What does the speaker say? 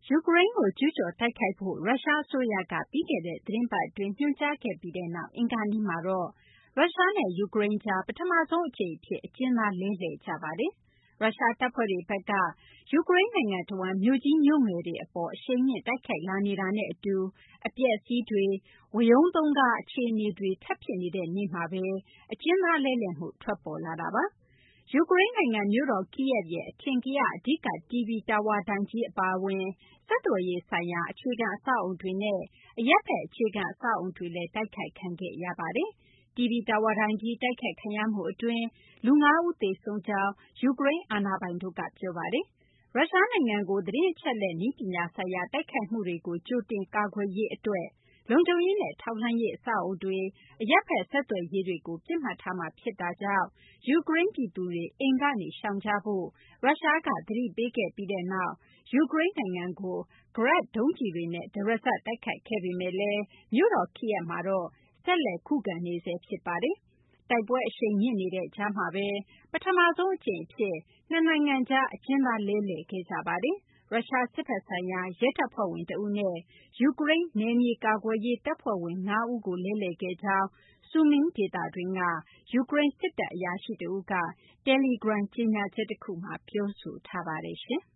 ယူကရိန်းကို ကျူးကျော်တိုက်ခိုက်ဖို့ ရုရှားအစိုးရက ပြီးခဲ့တဲ့ သီတင်းပတ်အတွင်း ညွှန်ကြားခဲ့ပြီးနောက် အင်္ဂါနေ့မှာတော့ ရုရှားနဲ့ ယူကရိန်းကြား ပထမဆုံးအကြိမ်အဖြစ် အကျဉ်းသားလဲလှယ်ကြပါတယ်။ ရုရှားတပ်ဖွဲ့တွေဘက်က ယူကရိန်းနိုင်ငံတဝန်း မြို့ကြီးမြို့ငယ်တွေအပေါ် အရှိန်မြှင့်တိုက်ခိုက်လာနေတာနဲ့အတူ အပျက်အစီးတွေ၊ ဝရုန်းသုန်းကား အခြေအနေတွေ ထပ်ဖြစ်နေတဲ့နေ့မှာပဲ အကျဉ်းသားလဲလှယ်မှု ထွက်ပေါ်လာတာပါ။ ယူကရိန်းနိုင်ငံမြို့တော် Kyiv ရဲ့ အထင်ကရ အဓိက TV တာဝါတိုင်ကြီးအပါအဝင် ဆက်သွယ်ရေးဆိုင်ရာ အခြေခံအဆောက်အအုံတွေနဲ့ အရပ်ဘက် အခြေခံအဆောက်အအုံတွေလည်း တိုက်ခိုက်ခံခဲ့ရပါတယ်။ TV တာဝါတိုင်ကြီး တိုက်ခိုက်ခံရမှုအတွင်း လူ ၅ ဦး သေဆုံးကြောင်း ယူကရိန်းအာဏာပိုင်တို့က ပြောပါတယ်။ ရုရှားနိုင်ငံကို သတင်းအချက်အလက် နည်းပညာဆိုင်ရာ တိုက်ခိုက်မှုတွေကို ကြိုတင်ကာကွယ်ရေးအတွက် လုံခြုံရေးနဲ့ ထောက်လှမ်းရေး အဆောက်အအုံတွေ၊ အရပ်ဘက် ဆက်သွယ်ရေးတွေကို ပစ်မှတ်ထားမှာ ဖြစ်တာကြောင့် ယူကရိန်းပြည်သူတွေ အိမ်ကနေရှောင်ကြဖို့ ရုရှားက သတိပေးခဲ့ပြီးနောက် ယူကရိန်းနိုင်ငံကို Grad ဒုံးကျည်တွေနဲ့ တရစပ် တိုက်ခိုက်ခဲ့ပေမယ့်လည်း မြို့တော် Kyiv မှာတော့ ဆက်လက် ခုခံနေဆဲ ဖြစ်ပါတယ်။ တိုက်ပွဲအရှိန်မြင့်နေတဲ့ကြားမှာပဲ ပထမဆုံးအကြိမ်အဖြစ် နှစ်နိုင်ငံကြား အကျဉ်းသားလဲလှယ်ခဲ့ကြပါတယ်။ ရုရှားစစ်ဘက်ဆိုင်ရာ ရဲတပ်ဖွဲ့ဝင်တဦးနဲ့ ယူကရိန်း နယ်မြေကာကွယ်ရေး တပ်ဖွဲ့ဝင် ၅ ဦးကို လဲလှယ်ခဲ့ကြောင်း Sumy ဒေသတွင်းက ယူကရိန်း စစ်တပ်အရာရှိတဦးက တယ်လီဂရမ် ကြေညာချက်တခုမှာ ပြောဆိုထားပါတယ်။